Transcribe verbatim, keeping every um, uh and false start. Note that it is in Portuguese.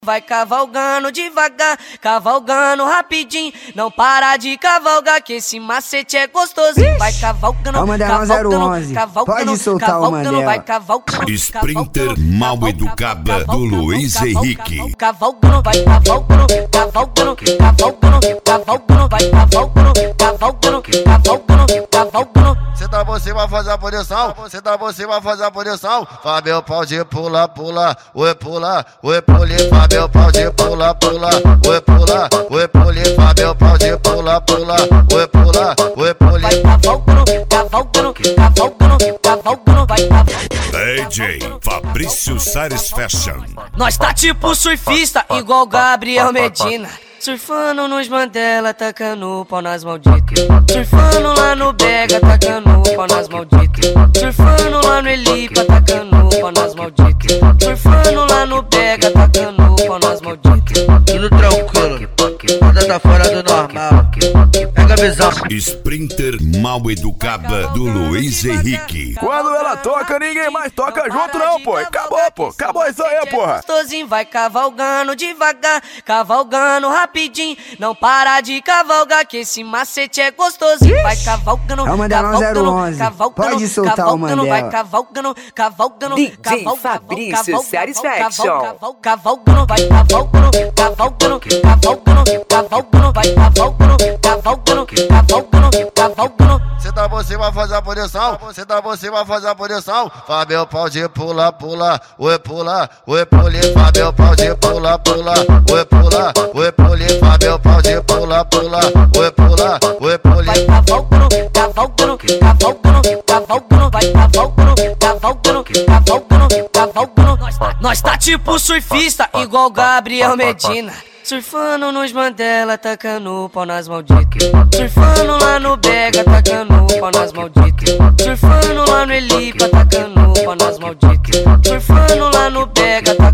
Vai cavalgando devagar, cavalgando rapidinho. Não para de cavalgar, que esse macete é gostosinho. Vai cavalgando, cavalgando, cavalgando, pode soltar cavalgando, vai cavalgando. Sprinter mal educada do Luiz Henrique. Cavalgando, vai cavalgando, cavalgando, cavalgando, cavalgando, vai cavalgando, cavalgando, cavalgando, cavalgando. Senta você vai fazer a posição, senta você vai fazer a posição. Fabio pau de pula, pula, oi pula, oi pule, Fabio pau de pula, pula, oi pula, oi pule, Fabio pau de pula, pula, oi pula, oi pule. Vai cavalgando, cavalgando, cavalgando, cavalgando, vai cavalgando. D J Fabrício Sares Fashion. Nós tá tipo surfista, igual Gabriel Medina. Surfando nos Mandela, tacando pau nas malditas. Surfando lá no Bega, tacando pau nas malditas. Surfando lá no Elipa, tacando pau nas malditas. Surfando lá no Bega, tacando pau nas malditas. Tudo tranquilo, nada tá fora do normal. Pega a visão. Sprinter mal educada do Luiz Henrique. Quando ela toca, ninguém mais toca junto não, pô. Acabou, pô. Acabou isso aí, porra. Gostosinho, vai cavalgando devagar, cavalgando rapidinho. Não para de cavalgar, que esse macete é gostosinho. Vai cavalgando, é o Mandelão zero onze. Pode soltar cavalgando, o Mandela. vai cavalgando, cavalgando, D J cavalgando, Fabrício Satisfaction. Cavalgando, vai cavalgando, cavalgando, cavalgando, cavalgando, vai cavalgando, cavalgando, cavalgando, cavalgando. Senta você vai fazer a posição, senta você vai fazer a posição. Fabio pau de pula, pula, oi pula, oi pule, Fabio pau de pula, pula, oi pula, oi pule, Fabio pau de pula, pula, oi pula, oi pule. Vai cavalgando, cavalgando, cavalgando, cavalgando, vai cavalgando, cavalgando, cavalgando, cavalgando. Nós tá tipo surfista, igual Gabriel Medina. Surfando nos Mandela, tacando pau nas malditas. Surfando lá no Bega, tacando pau nas malditas. Surfando lá no Elipa, tacando pau nas malditas. Surfando lá no Bega, tacando